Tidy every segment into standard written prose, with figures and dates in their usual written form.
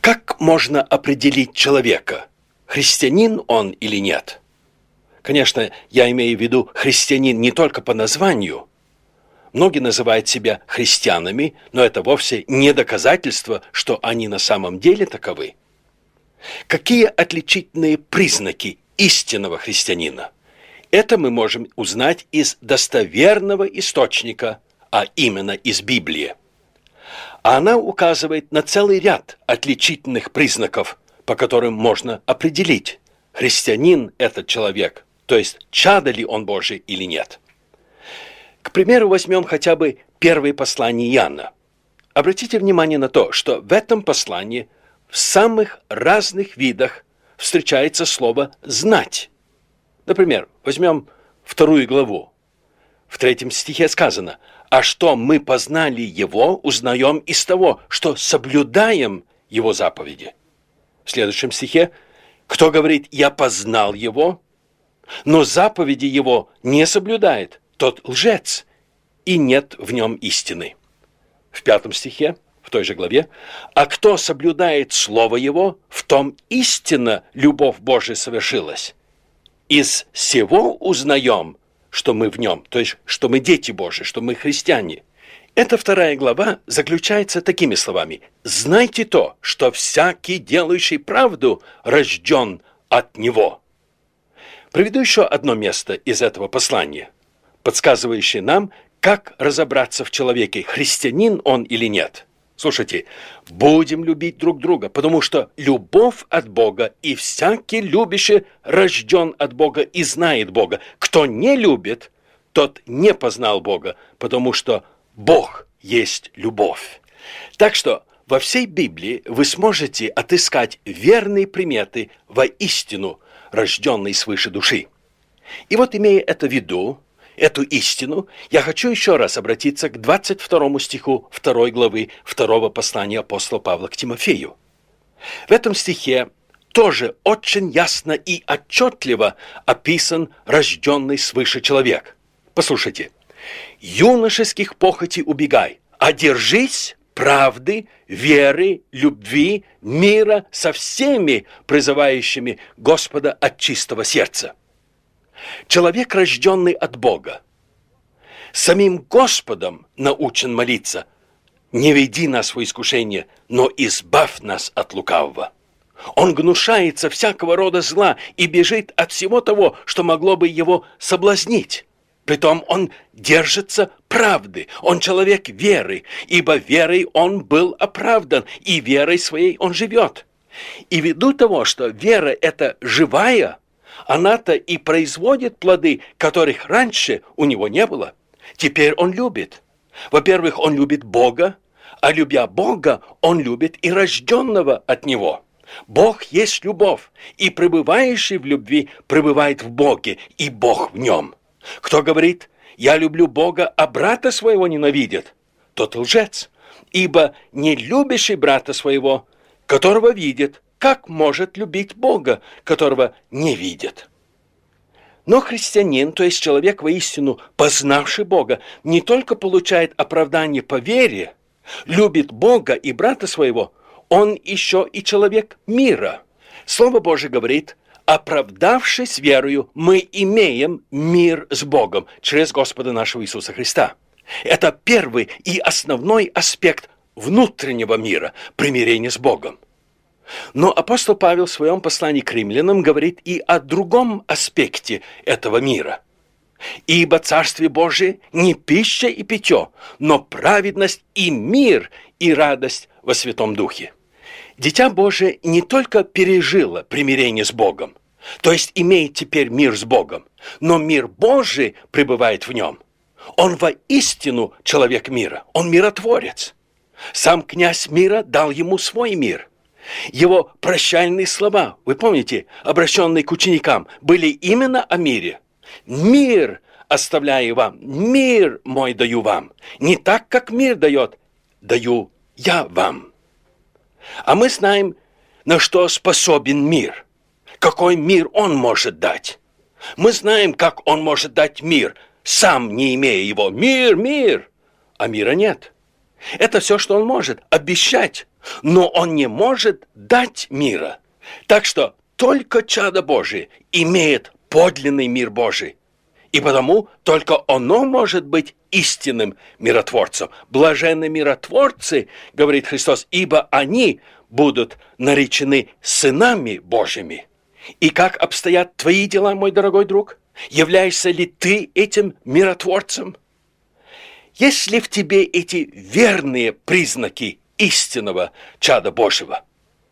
Как можно определить человека, христианин он или нет? Конечно, я имею в виду христианин не только по названию. Многие называют себя христианами, но это вовсе не доказательство, что они на самом деле таковы. Какие отличительные признаки истинного христианина? Это мы можем узнать из достоверного источника, а именно из Библии. Она указывает на целый ряд отличительных признаков, по которым можно определить, христианин этот человек, то есть чадо ли он Божий или нет. К примеру, возьмем хотя бы первое послание Иоанна. Обратите внимание на то, что в этом послании в самых разных видах встречается слово «знать». Например, возьмем 2 главу. В 3 стихе сказано: «А что мы познали Его, узнаем из того, что соблюдаем Его заповеди». В следующем стихе: «Кто говорит, я познал Его, но заповеди Его не соблюдает, тот лжец, и нет в нем истины». В 5 стихе, в той же главе: «А кто соблюдает Слово Его, в том истинно любовь Божия совершилась. Из сего узнаем, что мы в нем», то есть, что мы дети Божии, что мы христиане. Эта 2 глава заключается такими словами: «Знайте то, что всякий, делающий правду, рожден от Него». Приведу еще одно место из этого послания, подсказывающее нам, как разобраться в человеке, христианин он или нет. Слушайте: «Будем любить друг друга, потому что любовь от Бога, и всякий любящий рожден от Бога и знает Бога. Кто не любит, тот не познал Бога, потому что Бог есть любовь». Так что во всей Библии вы сможете отыскать верные приметы воистину рожденной свыше души. И вот, имея это в виду, эту истину, я хочу еще раз обратиться к 22 стиху 2 главы 2 послания апостола Павла к Тимофею. В этом стихе тоже очень ясно и отчетливо описан рожденный свыше человек. Послушайте: «Юношеских похотей убегай, а держись правды, веры, любви, мира со всеми призывающими Господа от чистого сердца». Человек, рожденный от Бога, самим Господом научен молиться: «Не веди нас в искушение, но избавь нас от лукавого». Он гнушается всякого рода зла и бежит от всего того, что могло бы его соблазнить. Притом он держится правды, он человек веры, ибо верой он был оправдан, и верой своей он живет. И ввиду того, что вера – это живая, она-то и производит плоды, которых раньше у него не было. Теперь он любит. Во-первых, он любит Бога, а любя Бога, он любит и рожденного от Него. Бог есть любовь, и пребывающий в любви пребывает в Боге, и Бог в нем. Кто говорит: «Я люблю Бога, а брата своего ненавидит», тот лжец, ибо не любящий брата своего, которого видит, как может любить Бога, которого не видит? Но христианин, то есть человек воистину познавший Бога, не только получает оправдание по вере, любит Бога и брата своего, он еще и человек мира. Слово Божие говорит: «Оправдавшись верою, мы имеем мир с Богом через Господа нашего Иисуса Христа». Это первый и основной аспект внутреннего мира – примирение с Богом. Но апостол Павел в своем послании к римлянам говорит и о другом аспекте этого мира. «Ибо Царствие Божие не пища и питье, но праведность и мир и радость во Святом Духе». Дитя Божие не только пережило примирение с Богом, то есть имеет теперь мир с Богом, но мир Божий пребывает в нем. Он воистину человек мира, он миротворец. Сам князь мира дал ему свой мир. Его прощальные слова, вы помните, обращенные к ученикам, были именно о мире. «Мир оставляю вам, мир мой даю вам. Не так, как мир дает, даю я вам». А мы знаем, на что способен мир, какой мир он может дать. Мы знаем, как он может дать мир, сам не имея его. Мир, мир, а мира нет. Это все, что он может, обещать. но он не может дать мира. Так что только чадо Божие имеет подлинный мир Божий. И потому только оно может быть истинным миротворцем. Блаженны миротворцы, говорит Христос, ибо они будут наречены сынами Божьими. И как обстоят твои дела, мой дорогой друг? Являешься ли ты этим миротворцем? Есть ли в тебе эти верные признаки истинного чада Божьего?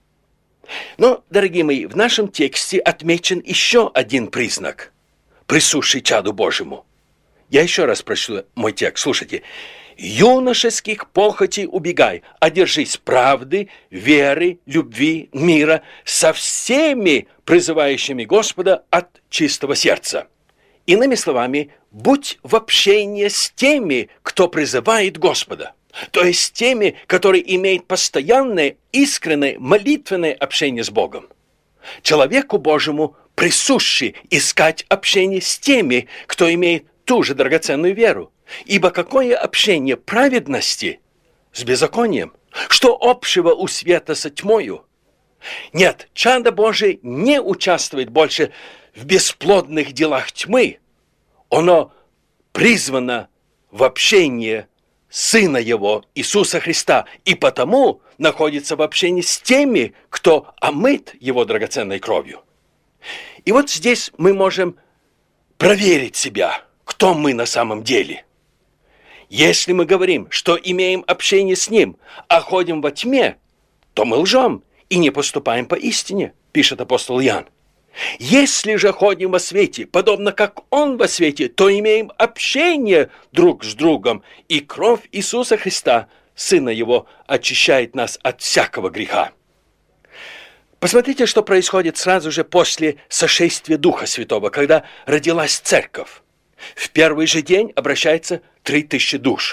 Но, дорогие мои, в нашем тексте отмечен еще один признак, присущий чаду Божьему. Я еще раз прочту мой текст, слушайте. «Юношеских похотей убегай, одержись правды, веры, любви, мира со всеми призывающими Господа от чистого сердца». Иными словами, будь в общении с теми, кто призывает Господа, то есть с теми, которые имеют постоянное, искреннее, молитвенное общение с Богом. Человеку Божьему присуще искать общение с теми, кто имеет ту же драгоценную веру. Ибо какое общение праведности с беззаконием? Что общего у света со тьмою? Нет, чадо Божие не участвует больше в бесплодных делах тьмы. Оно призвано в общение Сына Его, Иисуса Христа, и потому находится в общении с теми, кто омыт Его драгоценной кровью. И вот здесь мы можем проверить себя, кто мы на самом деле. Если мы говорим, что имеем общение с Ним, а ходим во тьме, то мы лжем и не поступаем по истине, пишет апостол Иоанн. Если же ходим во свете, подобно как Он во свете, то имеем общение друг с другом, и кровь Иисуса Христа, Сына Его, очищает нас от всякого греха. Посмотрите, что происходит сразу же после сошествия Духа Святого, когда родилась Церковь. В первый же день обращается 3000 душ.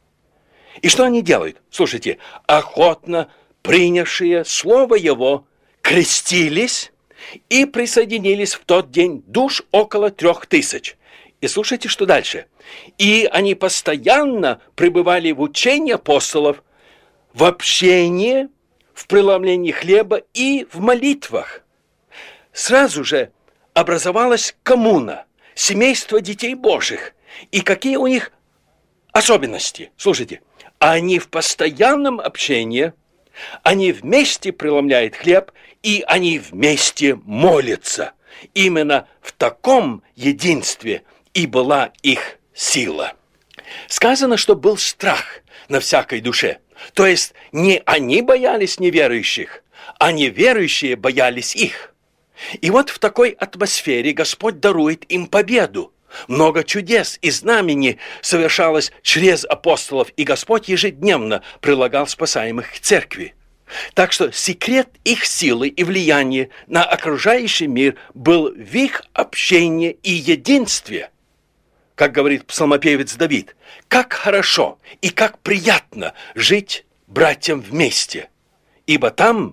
И что они делают? Слушайте, охотно принявшие Слово Его крестились и присоединились в тот день душ около 3000. И слушайте, что дальше. И они постоянно пребывали в учении апостолов, в общении, в преломлении хлеба и в молитвах. Сразу же образовалась коммуна, семейство детей Божьих. И какие у них особенности? Слушайте, они в постоянном общении, они вместе преломляют хлеб, и они вместе молятся. Именно в таком единстве и была их сила. Сказано, что был страх на всякой душе. То есть не они боялись неверующих, а неверующие боялись их. И вот в такой атмосфере Господь дарует им победу. Много чудес и знамений совершалось через апостолов, и Господь ежедневно прилагал спасаемых к церкви. Так что секрет их силы и влияния на окружающий мир был в их общении и единстве. Как говорит псалмопевец Давид, как хорошо и как приятно жить братьям вместе, ибо там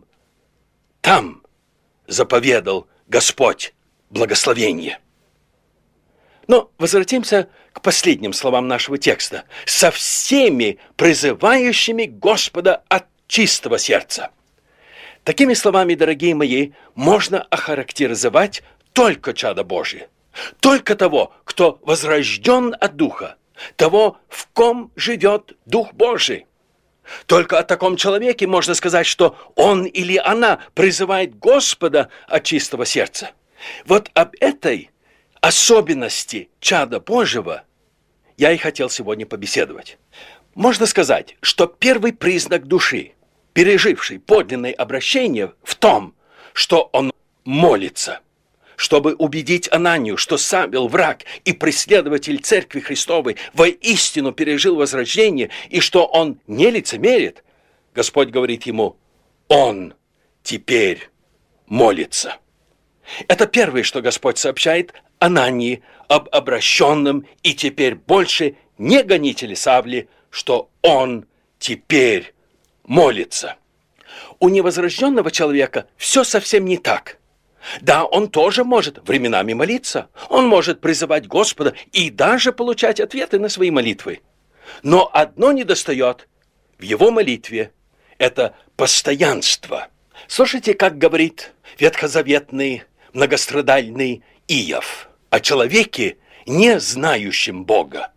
заповедал Господь благословение. Но возвратимся к последним словам нашего текста. Со всеми призывающими Господа от чистого сердца. Такими словами, дорогие мои, можно охарактеризовать только чадо Божие. Только того, кто возрожден от Духа, того, в ком живет Дух Божий. Только о таком человеке можно сказать, что он или она призывает Господа от чистого сердца. Вот об этой особенности чада Божьего я и хотел сегодня побеседовать. Можно сказать, что первый признак души, пережившей подлинное обращение, в том, что он молится, чтобы убедить Ананию, что Савел, враг и преследователь Церкви Христовой, воистину пережил возрождение, и что он не лицемерит. Господь говорит ему, он теперь молится. Это первое, что Господь сообщает Анании об обращенном и теперь больше не гонителе Савле, что он теперь молится. У невозрожденного человека все совсем не так. Да, он тоже может временами молиться, он может призывать Господа и даже получать ответы на свои молитвы. Но одно недостает в его молитве это постоянство. Слушайте, как говорит ветхозаветный многострадальный Иов о человеке, не знающем Бога.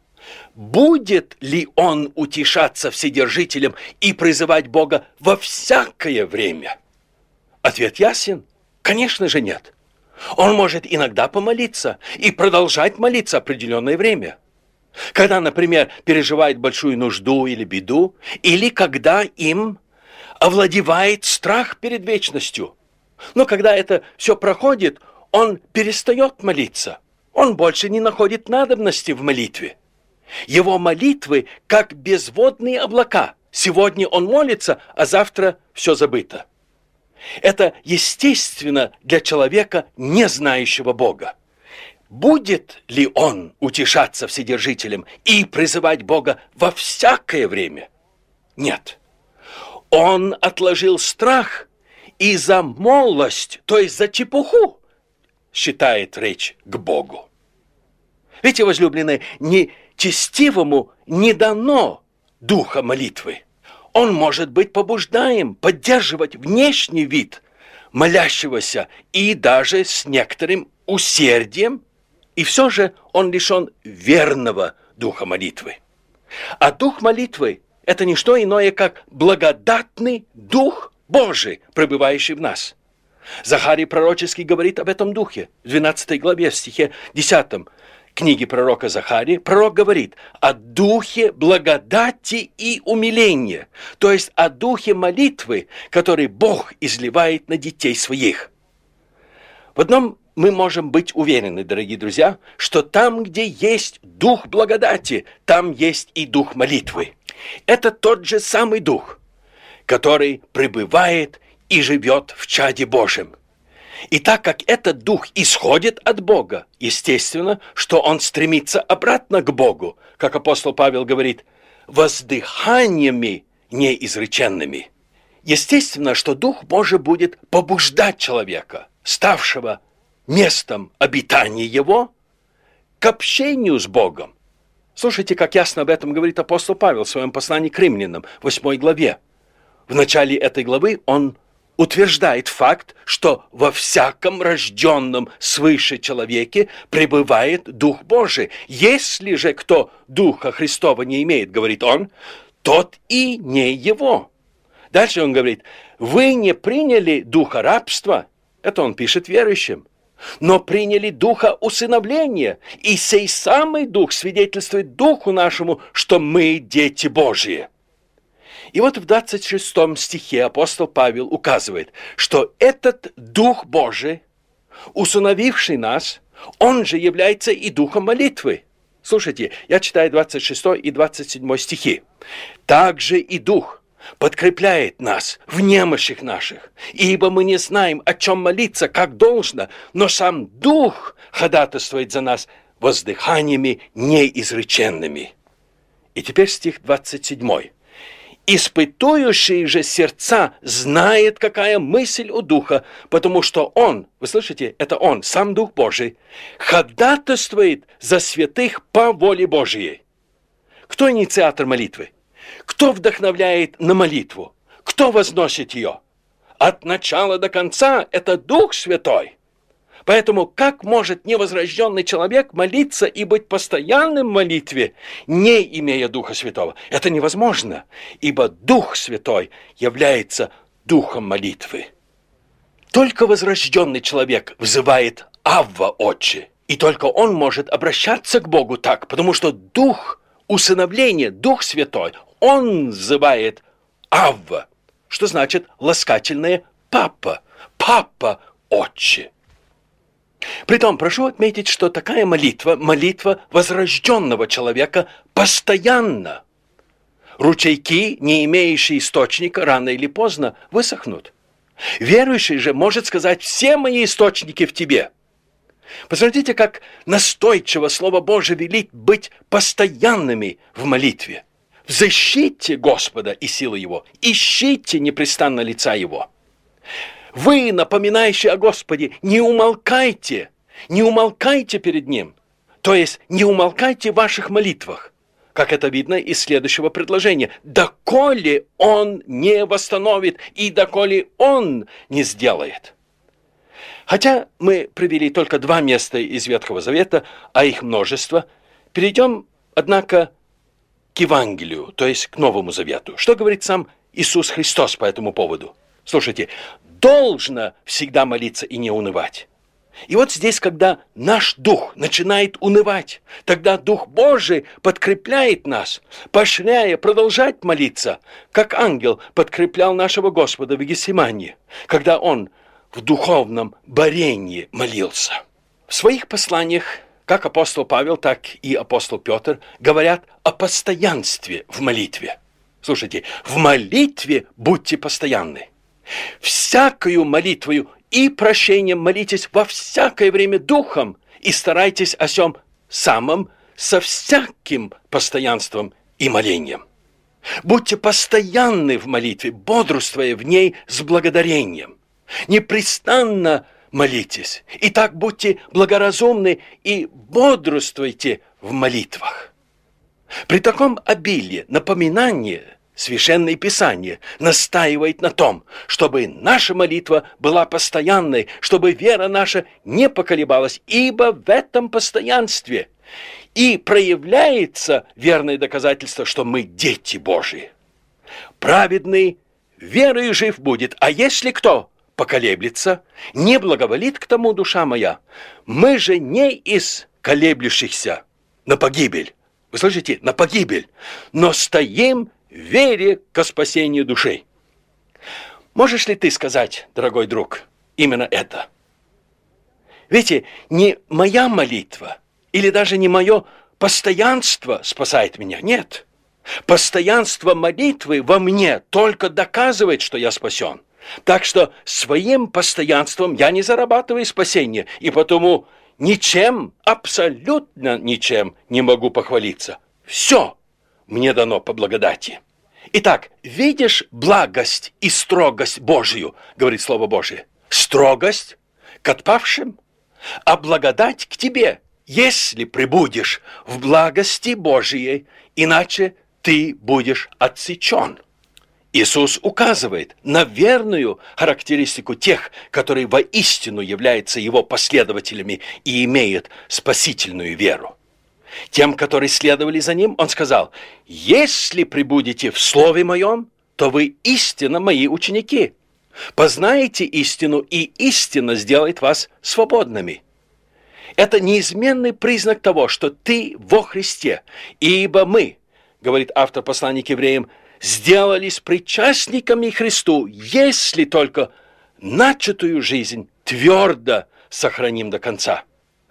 Будет ли он утешаться Вседержителем и призывать Бога во всякое время? Ответ ясен. Конечно же нет. Он может иногда помолиться и продолжать молиться определенное время. Когда, например, переживает большую нужду или беду, или когда им овладевает страх перед вечностью. Но когда это все проходит, он перестает молиться. Он больше не находит надобности в молитве. Его молитвы как безводные облака. Сегодня он молится, а завтра все забыто. Это естественно для человека, не знающего Бога. Будет ли он утешаться Вседержителем и призывать Бога во всякое время? Нет. Он отложил страх и за малость, то есть за чепуху, считает речь к Богу. Видите, возлюбленные, нечестивому не дано духа молитвы. Он может быть побуждаем поддерживать внешний вид молящегося и даже с некоторым усердием, и все же он лишен верного духа молитвы. А дух молитвы – это не что иное, как благодатный дух Божий, пребывающий в нас. Захарий пророческий говорит об этом духе. В 12 главе, в стихе 10 книги пророка Захарии, пророк говорит о духе благодати и умиления, то есть о духе молитвы, который Бог изливает на детей своих. В одном мы можем быть уверены, дорогие друзья, что там, где есть дух благодати, там есть и дух молитвы. Это тот же самый дух, который пребывает и живет в чаде Божьем. И так как этот дух исходит от Бога, естественно, что он стремится обратно к Богу, как апостол Павел говорит, воздыханиями неизреченными. Естественно, что Дух Божий будет побуждать человека, ставшего местом обитания его, к общению с Богом. Слушайте, как ясно об этом говорит апостол Павел в своем послании к римлянам, 8 главе. В начале этой главы он утверждает факт, что во всяком рожденном свыше человеке пребывает Дух Божий. Если же кто Духа Христова не имеет, говорит он, тот и не его. Дальше он говорит, вы не приняли духа рабства, это он пишет верующим, но приняли духа усыновления, и сей самый дух свидетельствует духу нашему, что мы дети Божьи. И вот в 26 стихе апостол Павел указывает, что этот Дух Божий, усыновивший нас, он же является и духом молитвы. Слушайте, я читаю 26 и 27 стихи. «Также и Дух подкрепляет нас в немощах наших, ибо мы не знаем, о чем молиться, как должно, но сам Дух ходатайствует за нас воздыханиями неизреченными». И теперь стих 27. «Испытующий же сердца знает, какая мысль у Духа, потому что Он, вы слышите, это Он, сам Дух Божий, ходатайствует за святых по воле Божьей». Кто инициатор молитвы? Кто вдохновляет на молитву? Кто возносит ее? От начала до конца это Дух Святой. Поэтому как может невозрожденный человек молиться и быть постоянным в молитве, не имея Духа Святого? Это невозможно, ибо Дух Святой является Духом молитвы. Только возрожденный человек взывает «Авва, Отче», и только он может обращаться к Богу так, потому что Дух усыновления, Дух Святой, он взывает «Авва», что значит ласкательное «Папа», «Папа, Отче». Притом, прошу отметить, что такая молитва, молитва возрожденного человека, постоянно. Ручейки, не имеющие источника, рано или поздно высохнут. Верующий же может сказать: «Все мои источники в тебе». Посмотрите, как настойчиво Слово Божие велит быть постоянными в молитве. Взыщите Господа и силы Его, ищите непрестанно лица Его. Вы, напоминающие о Господе, не умолкайте перед Ним. То есть не умолкайте в ваших молитвах. как это видно из следующего предложения. «Доколе Он не восстановит и доколе Он не сделает». Хотя мы привели только 2 места из Ветхого Завета, а их множество, перейдем, однако, к Евангелию, то есть к Новому Завету. Что говорит сам Иисус Христос по этому поводу? Слушайте, должно всегда молиться и не унывать. И вот здесь, когда наш дух начинает унывать, тогда Дух Божий подкрепляет нас, поощряя продолжать молиться, как ангел подкреплял нашего Господа в Гефсимании, когда Он в духовном борении молился. В своих посланиях, как апостол Павел, так и апостол Петр, говорят о постоянстве в молитве. Слушайте, в молитве будьте постоянны. Всякою молитвою и прощением молитесь во всякое время духом и старайтесь о сем самом со всяким постоянством и молением. Будьте постоянны в молитве, бодрствуя в ней с благодарением. Непрестанно молитесь, и так будьте благоразумны и бодрствуйте в молитвах. При таком обилии напоминания Священное Писание настаивает на том, чтобы наша молитва была постоянной, чтобы вера наша не поколебалась, ибо в этом постоянстве и проявляется верное доказательство, что мы дети Божии. Праведный верою жив будет, а если кто поколеблется, не благоволит к тому душа моя, мы же не из колеблющихся на погибель, вы слышите, на погибель, но стоим в вере ко спасению души. Можешь ли ты сказать, дорогой друг, именно это? Видите, не моя молитва или даже не мое постоянство спасает меня, нет. Постоянство молитвы во мне только доказывает, что я спасен. Так что своим постоянством я не зарабатываю спасение, и потому ничем, абсолютно ничем не могу похвалиться. Все мне дано по благодати. Итак, видишь благость и строгость Божию, говорит Слово Божие. Строгость к отпавшим, а благодать к тебе, если пребудешь в благости Божией, иначе ты будешь отсечен. Иисус указывает на верную характеристику тех, которые воистину являются Его последователями и имеют спасительную веру. Тем, которые следовали за Ним, Он сказал: «Если пребудете в Слове Моем, то вы истинно Мои ученики. Познаете истину, и истина сделает вас свободными». Это неизменный признак того, что ты во Христе, ибо мы, говорит автор послания к евреям, сделались причастниками Христу, если только начатую жизнь твердо сохраним до конца.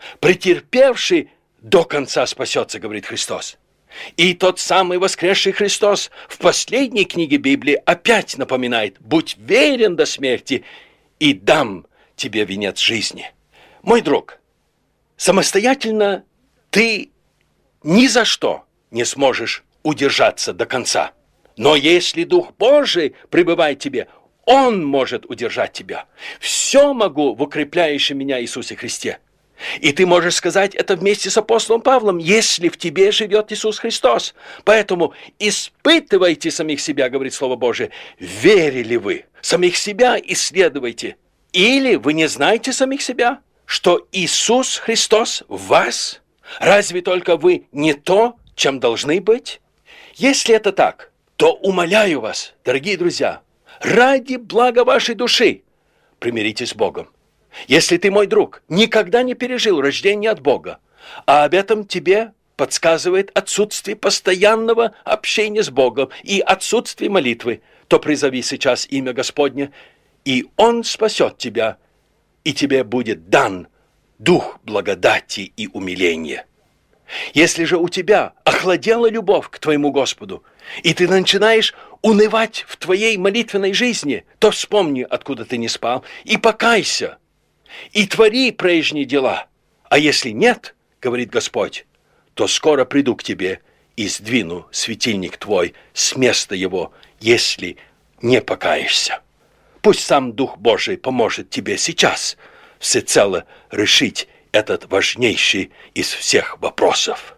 Претерпевший до конца спасется, говорит Христос. И тот самый воскресший Христос в последней книге Библии опять напоминает: «Будь верен до смерти, и дам тебе венец жизни». Мой друг, самостоятельно ты ни за что не сможешь удержаться до конца. Но если Дух Божий пребывает в тебе, Он может удержать тебя. Все могу в укрепляющем меня Иисусе Христе. И ты можешь сказать это вместе с апостолом Павлом: если в тебе живет Иисус Христос. Поэтому испытывайте самих себя, говорит Слово Божие. Верили вы? Самих себя исследуйте. Или вы не знаете самих себя, что Иисус Христос в вас? Разве только вы не то, чем должны быть? Если это так, то умоляю вас, дорогие друзья, ради блага вашей души, примиритесь с Богом. Если ты, мой друг, никогда не пережил рождение от Бога, а об этом тебе подсказывает отсутствие постоянного общения с Богом и отсутствие молитвы, то призови сейчас имя Господне, и Он спасет тебя, и тебе будет дан дух благодати и умиления. Если же у тебя охладела любовь к твоему Господу, и ты начинаешь унывать в твоей молитвенной жизни, то вспомни, откуда ты не спал, и покайся, и твори прежние дела. А если нет, говорит Господь, то скоро приду к тебе и сдвину светильник твой с места его, если не покаешься. Пусть сам Дух Божий поможет тебе сейчас всецело решить этот важнейший из всех вопросов.